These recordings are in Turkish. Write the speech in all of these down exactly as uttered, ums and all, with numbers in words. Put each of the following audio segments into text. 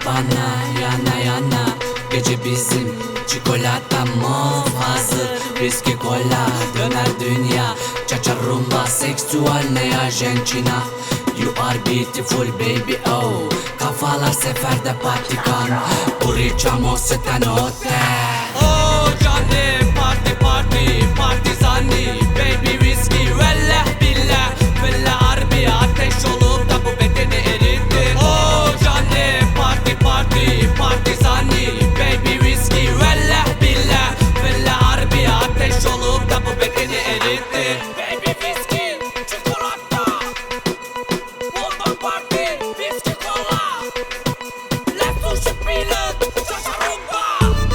bana yana yana. Gece bizim çikolata mı hazır? Viski kola döner dünya. Cha-cha rumba seksüel ne Argentina. You are beautiful baby oh. Kafalar seferde patikan. Buricamos esta notte. Oh canım parti parti partizani. Baby whiskey vellah billah. Vellah harbi ateş olup da bu bedeni eritti. Oh canım parti parti partizani. Baby whiskey vellah billah. Vellah harbi ateş olup da bu bedeni eritti. Baby whiskey çikolata. Bulldog party whiskey cola. Let's do şıpıylık cha-cha rumba.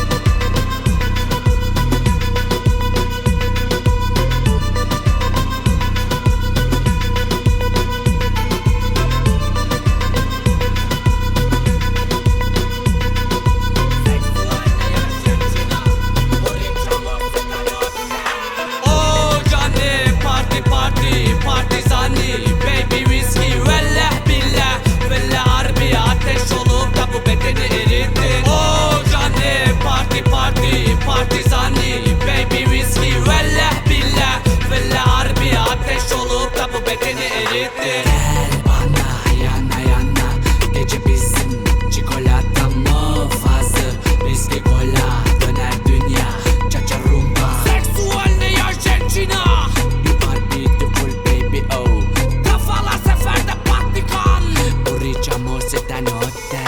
Oh canım parti parti partizani. Baby whiskey vellah billah. Vellah harbi ateş olup da bu bedeni eritti. Oh canım parti parti partizani. Baby whiskey vellah billah. Vellah harbi ateş olup da bu bedeni eritti. Gel bana yana yana. Gece bizim çikolata mı hazır? Viski kola döner dünya. Cha-cha rumba. Seksüel ne Argentina. You are beautiful baby oh. Kafalar seferde patlikan. Buricamos esta notte.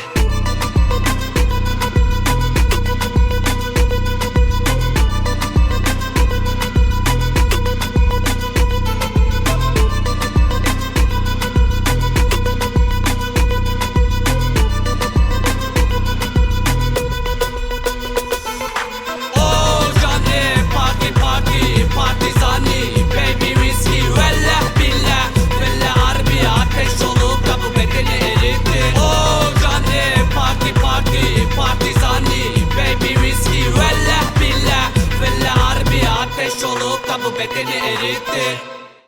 Oh canım parti parti partizani. Baby whiskey vellah billah. Vellah harbi ateş olup da bu bedeni eritti. Oh canım parti parti partizani. Baby whiskey vellah billah. Vellah harbi ateş olup da bu bedeni eritti.